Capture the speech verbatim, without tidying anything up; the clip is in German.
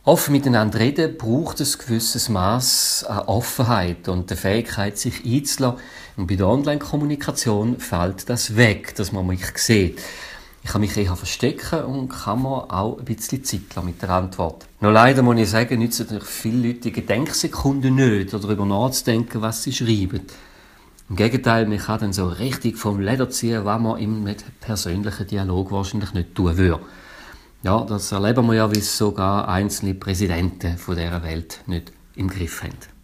Offen miteinander reden braucht ein gewisses Maß an Offenheit und der Fähigkeit, sich einzulassen. Und bei der Online-Kommunikation fällt das weg, dass man mich sieht. Ich kann mich eher verstecken und kann mir auch ein bisschen Zeit lassen mit der Antwort. Nur leider muss ich sagen, nützen natürlich viele Leute die Gedenksekunden nicht, darüber nachzudenken, was sie schreiben. Im Gegenteil, man kann dann so richtig vom Leder ziehen, was man im persönlichen Dialog wahrscheinlich nicht tun würde. Ja, das erleben wir ja, wie es sogar einzelne Präsidenten von dieser Welt nicht im Griff haben.